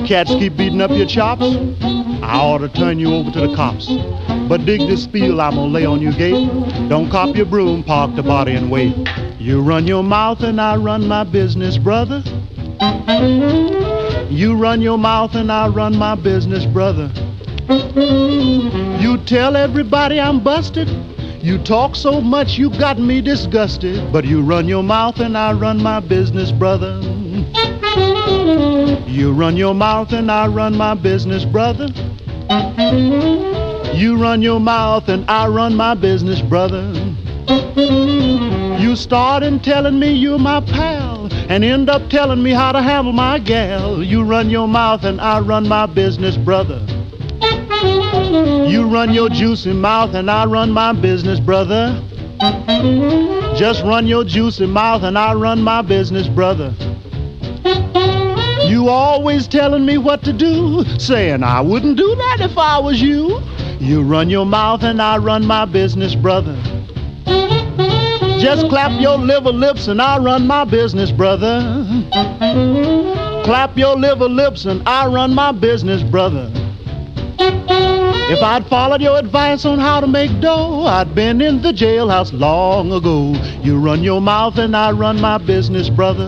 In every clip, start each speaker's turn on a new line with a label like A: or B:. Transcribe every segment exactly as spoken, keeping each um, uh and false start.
A: cats keep beating up your chops, I ought to turn you over to the cops. But dig this spiel I'm gonna lay on your gate. Don't cop your broom, park the body and wait. You run your mouth and I run my business, brother. You run your mouth and I run my business, brother. You tell everybody I'm busted. You talk so much you got me disgusted. But you run your mouth and I run my business, brother. You run your mouth and I run my business, brother. You run your mouth and I run my business, brother. You start in telling me you're my pal and end up telling me how to handle my gal. You run your mouth and I run my business, brother. You run your juicy mouth and I run my business, brother. Just run your juicy mouth and I run my business, brother. You always telling me what to do, saying I wouldn't do that if I was you. You run your mouth and I run my business, brother. Just clap your liver lips and I run my business, brother. Clap your liver lips and I run my business, brother. If I'd followed your advice on how to make dough, I'd been in the jailhouse long ago. You run your mouth and I run my business, brother.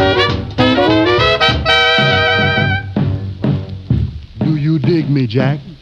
A: Do you dig me, Jack?